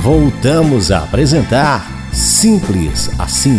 Voltamos a apresentar Simples Assim.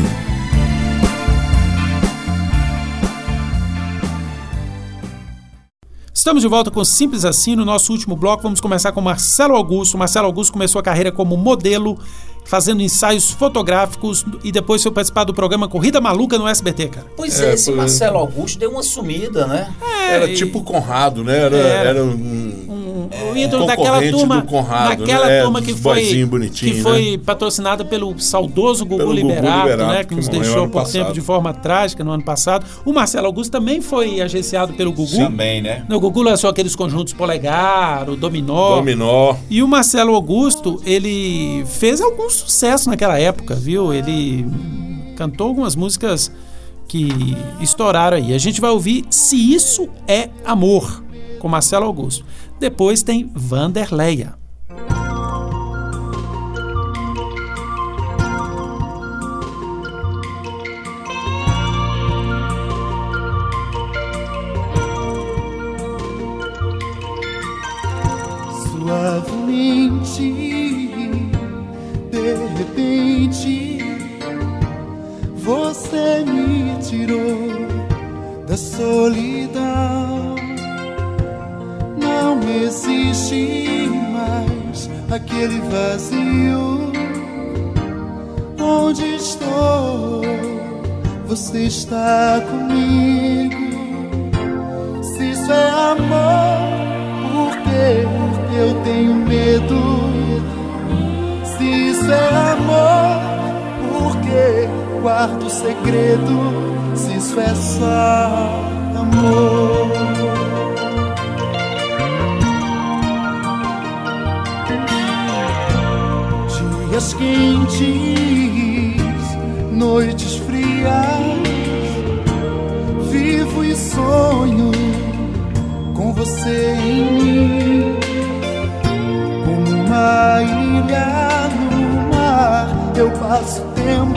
Estamos de volta com Simples Assim. No nosso último bloco vamos começar com Marcelo Augusto. Marcelo Augusto começou a carreira como modelo, fazendo ensaios fotográficos e depois foi participar do programa Corrida Maluca no SBT, cara. Pois é, esse Marcelo Augusto deu uma sumida, né? Era tipo Conrado, né? Era um ídolo daquela turma, Conrado, naquela né? turma que foi patrocinada pelo saudoso Gugu Liberato, né? Que nos deixou por tempo de forma trágica no ano passado. O Marcelo Augusto também foi agenciado pelo Gugu. Também, né? O Gugu lançou aqueles conjuntos Polegar, o Dominó. E o Marcelo Augusto, ele fez algum sucesso naquela época, viu? Ele cantou algumas músicas que estouraram aí. A gente vai ouvir Se Isso É Amor, com Marcelo Augusto. Depois tem Vanderleia. Suavemente, de repente, você me tirou da solidão. Não existe mais aquele vazio. Onde estou? Você está comigo. Se isso é amor, por quê? Porque eu tenho medo. Se isso é amor, por que guardo segredo? Se isso é só amor. Dias quentes, noites frias, vivo e sonho com você em mim. Como uma ilha no mar, eu passo tempo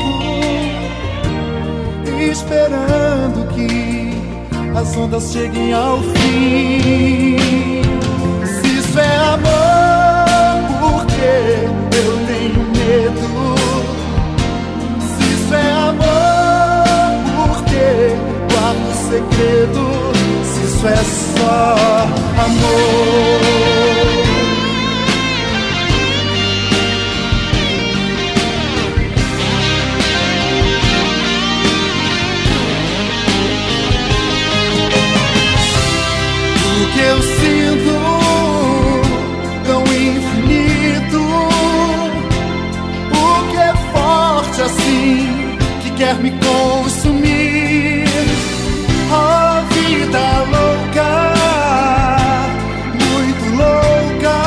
esperando que as ondas cheguem ao fim. Se isso é amor, por que eu tenho medo? Se isso é amor, por que guardo segredo? Se isso é só amor. O que eu sinto tão infinito, o que é forte assim, que quer me consumir. A vida louca, muito louca,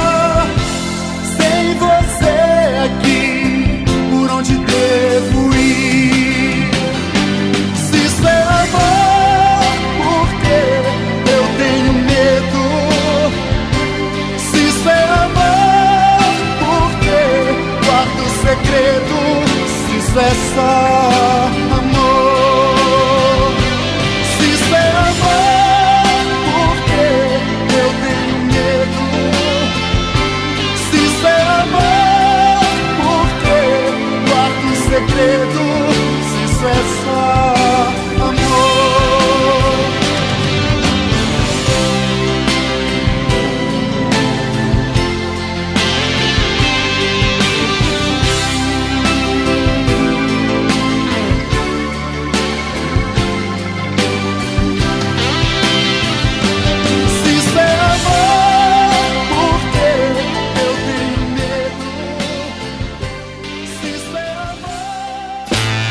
sem você aqui, por onde devo ir? Se isso é amor, por que eu tenho medo? Se isso é amor, por que guardo segredo? Se isso é só amor. Se isso é amor, por que eu tenho medo? Se isso é amor, por que guardo segredo? Se isso é só amor. Se isso é amor, por que eu tenho medo? Se isso é amor.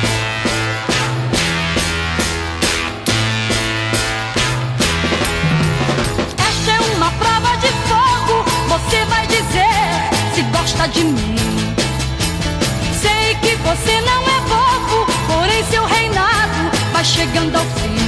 Esta é uma prova de fogo. Você vai dizer se gosta de mim. Sei que você não é bobo, porém seu reinado vai chegando ao fim.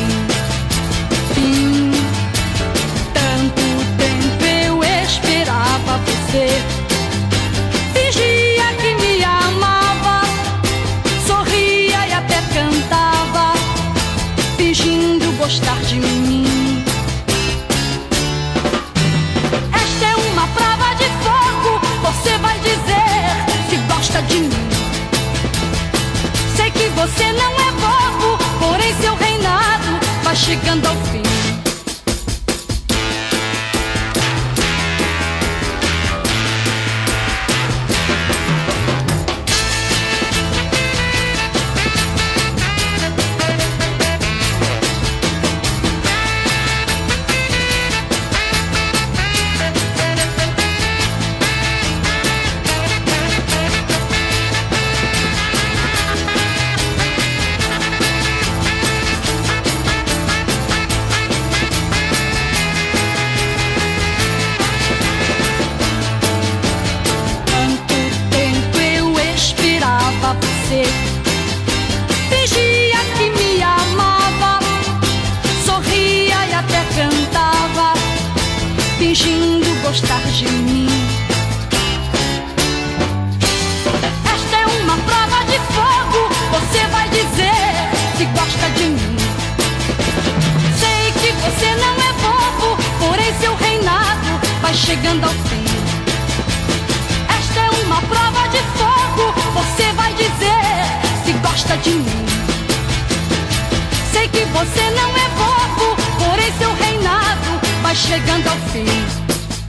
Tanto tempo eu esperava você. Fingia que me amava, sorria e até cantava, fingindo gostar de mim. Esta é uma prova de fogo. Você vai dizer chegando ao fim. Esta é uma prova de fogo, você vai dizer se gosta de mim. Sei que você não é bobo, porém seu reinado vai chegando ao fim.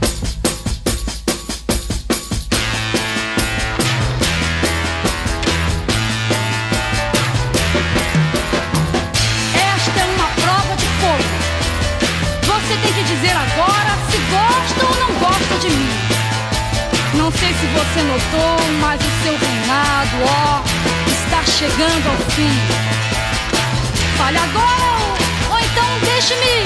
Dizer agora se gosta ou não gosta de mim. Não sei se você notou, mas o seu reinado, ó, está chegando ao fim. Fale agora ou então deixe-me.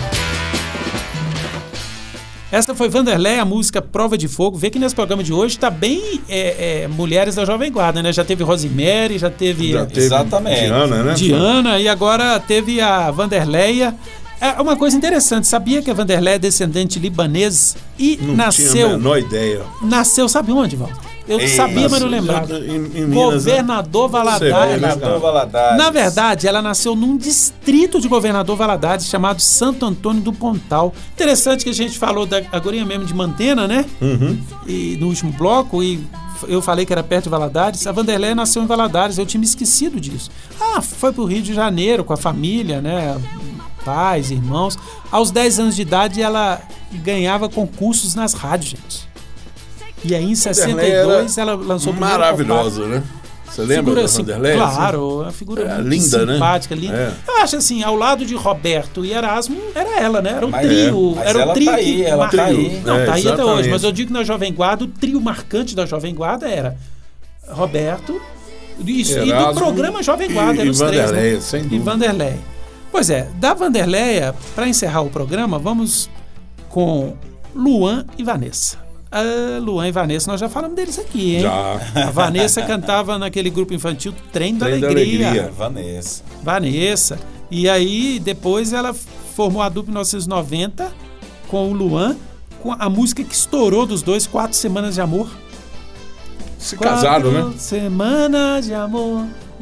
Essa foi Vanderlei, a música Prova de Fogo. Vê que nesse programa de hoje está bem mulheres da Jovem Guarda, né? Já teve Rosemary, já teve exatamente. Diana, né? Diana, e agora teve a Vanderleia. É uma coisa interessante, sabia que a Vanderlei é descendente libanês e não nasceu... tinha a menor ideia. Nasceu, sabe onde, Val? Eu sabia, mas não lembrava. Em Minas, Governador Valadares. Governador Valadares. Na verdade, ela nasceu num distrito de Governador Valadares chamado Santo Antônio do Pontal. Interessante que a gente falou agora mesmo de Mantena, né? Uhum. E no último bloco, e eu falei que era perto de Valadares. A Vanderlei nasceu em Valadares, eu tinha me esquecido disso. Foi pro Rio de Janeiro com a família, né? Pais, irmãos. Aos 10 anos de idade, ela ganhava concursos nas rádios, gente. E aí, em 62, ela lançou o primeiro maravilhosa, né? Você lembra da assim, Vanderlei? Claro, a figura muito linda, simpática, né? linda. É. Eu acho assim, ao lado de Roberto e Erasmo, era ela, né? Era o Mas trio. mas era ela o trio. tá aí, ela tá aí. Não, tá aí até exatamente. hoje. Mas eu digo que na Jovem Guarda, o trio marcante da Jovem Guarda era Roberto e do programa Jovem Guarda, eram os três. Vanderlei, né? sem dúvida. E Vanderlei. Pois é, da Vanderleia, para encerrar o programa, vamos com Luan e Vanessa. Luan e Vanessa, nós já falamos deles aqui, hein? Já. A Vanessa cantava naquele grupo infantil Trem da Alegria. Vanessa. E aí, depois ela formou a dupla em 1990 com o Luan, com a música que estourou dos dois, 4 Semanas de Amor. Se casaram, né? 4 Semanas de Amor.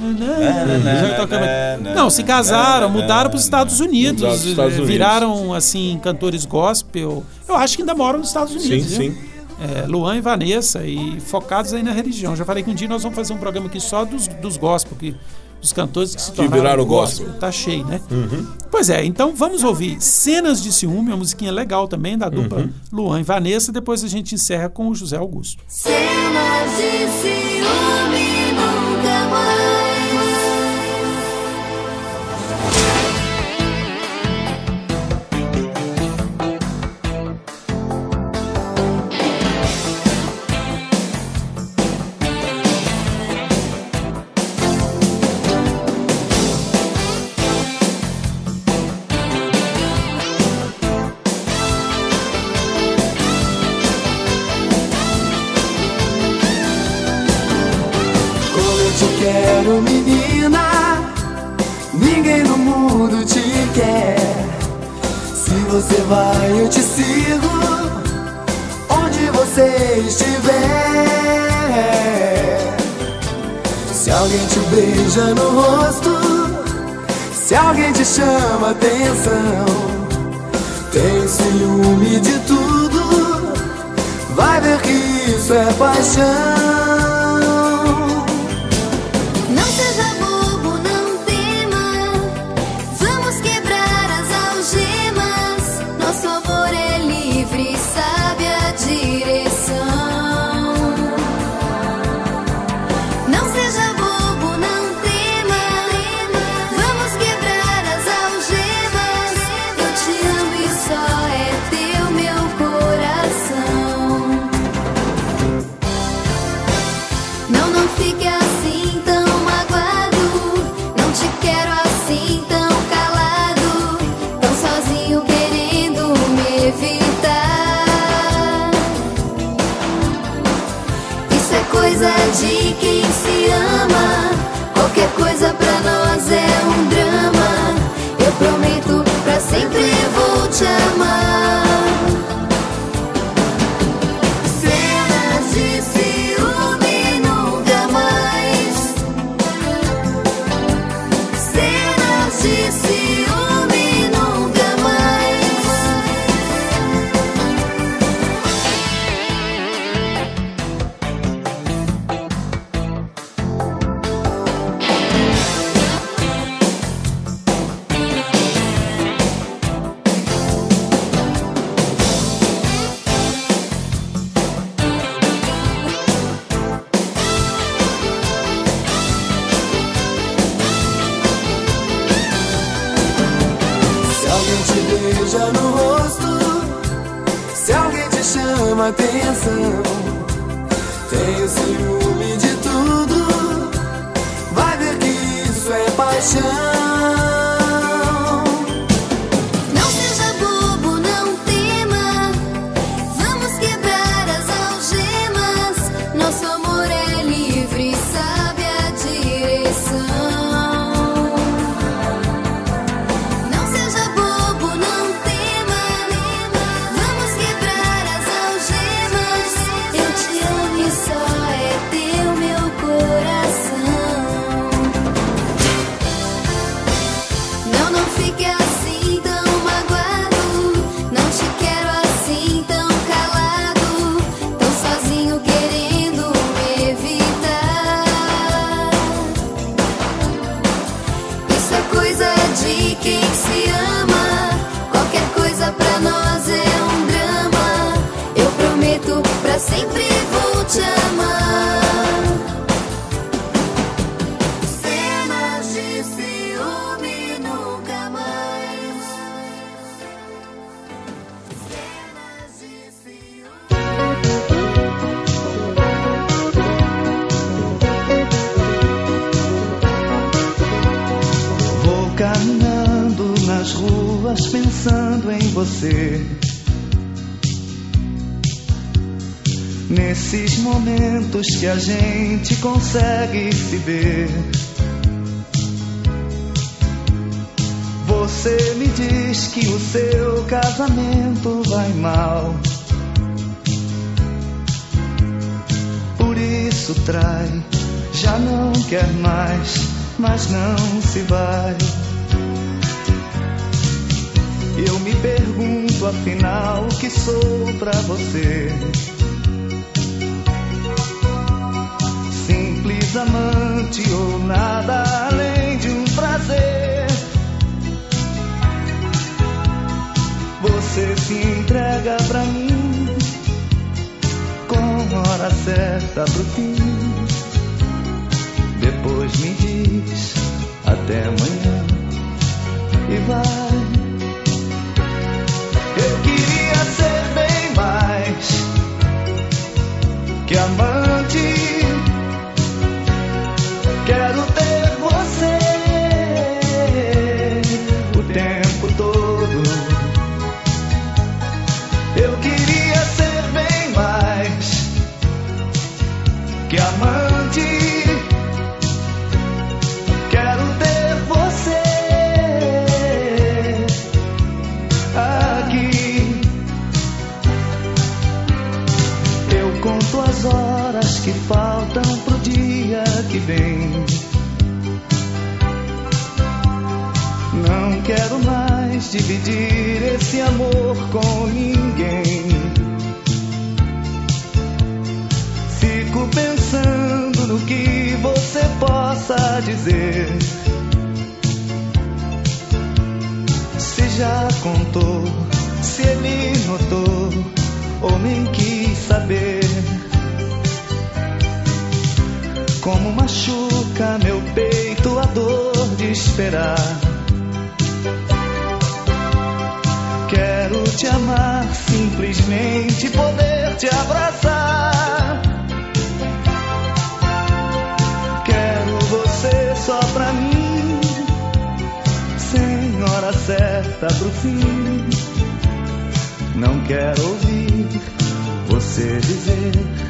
Não, se casaram, mudaram para os Estados Unidos, viraram assim cantores gospel. Eu acho que ainda moram nos Estados Unidos. Sim. Luan e Vanessa, e focados aí na religião. Já falei que um dia nós vamos fazer um programa aqui só dos gospel, dos cantores que se tornaram viraram gospel. Tá cheio, né? Uhum. Pois é, então vamos ouvir Cenas de Ciúme, uma musiquinha legal também da dupla Luan e Vanessa. Depois a gente encerra com o José Augusto. Cenas de ciúme nunca mais. Quero, menina, ninguém no mundo te quer. Se você vai, eu te sigo, onde você estiver. Se alguém te beija no rosto, se alguém te chama atenção, tem ciúme de tudo, vai ver que isso é paixão. De quem se ama, qualquer coisa pra nós é um drama. Eu prometo, pra sempre vou te amar. Cenas de ciúme nunca mais. Cenas de ciúme nunca mais. chama atenção. Tenho ciúme de tudo, vai ver que isso é paixão. Pensando em você, nesses momentos que a gente consegue se ver, você me diz que o seu casamento vai mal, por isso trai, já não quer mais, mas não se vai. Eu me pergunto afinal o que sou pra você. Simples amante ou nada além de um prazer. Você se entrega pra mim com hora certa pro fim. Depois me diz até amanhã e vai. Eu queria ser bem mais que amante. Quero ter você o tempo todo. Eu queria ser bem mais que amante. Quero ter você aqui. Eu conto as horas que faltam pro dia que vem. Não quero mais dividir esse amor com ninguém. Fico pensando no que você possa dizer. Se já contou, se ele notou ou nem quis saber. Como machuca meu peito a dor de esperar. Quero te amar, simplesmente poder te abraçar. Quero você só pra mim, sem hora certa pro fim. Não quero ouvir você dizer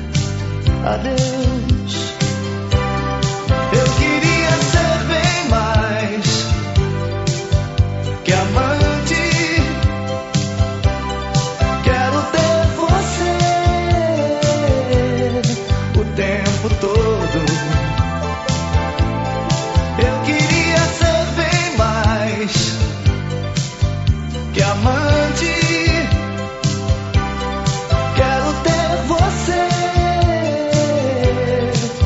adeus. Eu queria ser bem mais que amante. Quero ter você o tempo todo. Eu queria ser bem mais que amante. Quero ter você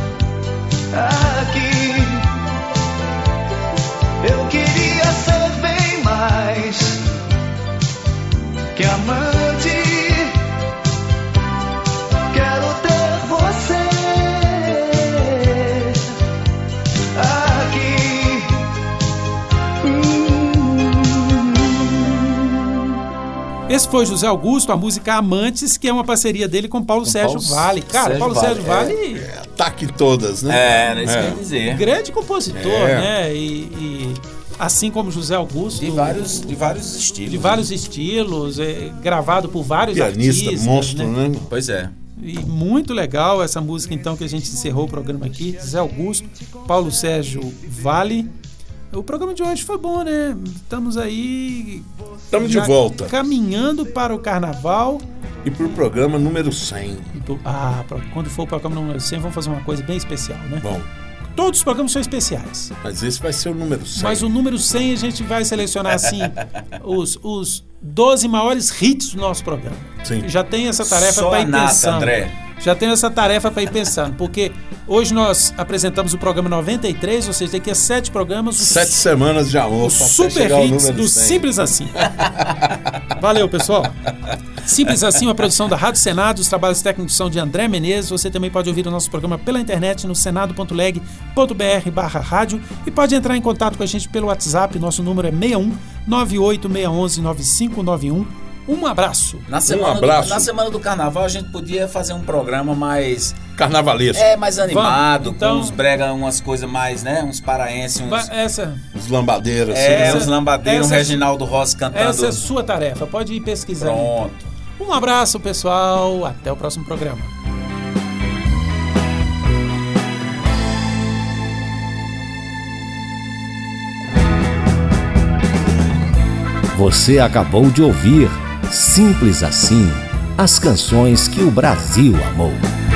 foi José Augusto, a música Amantes, que é uma parceria dele com Paulo Sérgio Vale. Cara, Paulo Sérgio Vale... Ataque todas, né? Era isso que eu ia dizer. Grande compositor, né? E assim como José Augusto... De vários estilos. De vários estilos, gravado por vários pianista, artistas. monstro, né? Pois é. E muito legal essa música, então, que a gente encerrou o programa aqui. José Augusto, Paulo Sérgio Vale. O programa de hoje foi bom, né? Estamos aí... Estamos de volta. Caminhando para o Carnaval. E para o programa número 100. Quando for o programa número 100, vamos fazer uma coisa bem especial, né? Bom. Todos os programas são especiais. Mas esse vai ser o número 100. Mas o número 100 a gente vai selecionar, assim, os 12 maiores hits do nosso programa. Sim. Já tem essa tarefa para ir pensando. André. Já tenho essa tarefa para ir pensando, porque hoje nós apresentamos o programa 93, ou seja, daqui a 7 programas... 7 semanas de amor. Os super hits do Simples Assim. Valeu, pessoal. Simples Assim, uma produção da Rádio Senado, os trabalhos técnicos são de André Menezes. Você também pode ouvir o nosso programa pela internet no senado.leg.br/rádio e pode entrar em contato com a gente pelo WhatsApp. Nosso número é 61 98611 9591. Um abraço. Na semana do Carnaval a gente podia fazer um programa mais... carnavalesco. Mais animado, então, com uns brega, umas coisas mais, né? Uns paraenses, uns lambadeiros. Uns lambadeiros, um Reginaldo Rossi cantando. Essa é a sua tarefa, pode ir pesquisar. Pronto. Um abraço, pessoal. Até o próximo programa. Você acabou de ouvir Simples Assim, as canções que o Brasil amou.